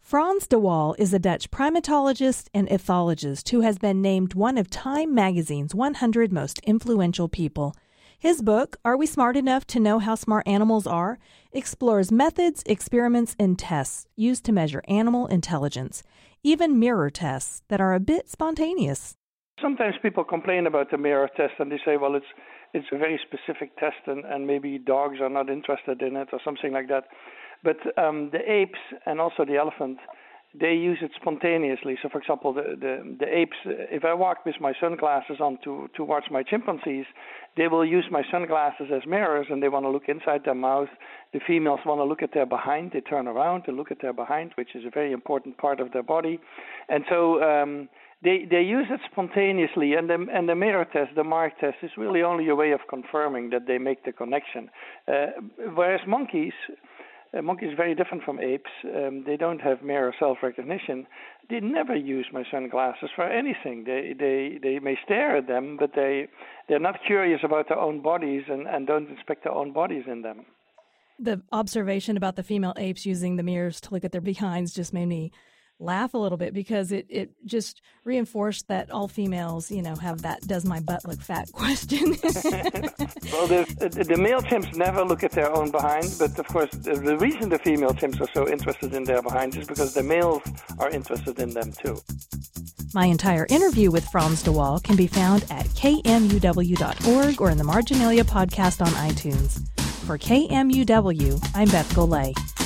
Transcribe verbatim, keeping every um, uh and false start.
Frans de Waal is a Dutch primatologist and ethologist who has been named one of Time magazine's one hundred most influential people. His book, Are We Smart Enough to Know How Smart Animals Are?, explores methods, experiments, and tests used to measure animal intelligence, even mirror tests that are a bit spontaneous. Sometimes people complain about the mirror test and they say, well, it's it's a very specific test and, and maybe dogs are not interested in it or something like that. But um, the apes and also the elephant, they use it spontaneously. So, for example, the, the, the apes, if I walk with my sunglasses on to, towards my chimpanzees, they will use my sunglasses as mirrors and they want to look inside their mouth. The females want to look at their behind. They turn around and look at their behind, which is a very important part of their body. And so um, they they use it spontaneously. And the, and the mirror test, the mark test, is really only a way of confirming that they make the connection. Uh, whereas monkeys... Uh, monkeys are very different from apes. Um, they don't have mirror self-recognition. They never use my sunglasses for anything. They they, they may stare at them, but they, they're not curious about their own bodies and, and don't inspect their own bodies in them. The observation about the female apes using the mirrors to look at their behinds just made me laugh a little bit because it, it just reinforced that all females, you know, have that does my butt look fat question. Well, the, the male chimps never look at their own behind, but of course the, the reason the female chimps are so interested in their behind is because the males are interested in them too. My entire interview with Frans de Waal can be found at k m u w dot org or in the Marginalia podcast on iTunes. For K M U W, I'm Beth Golay.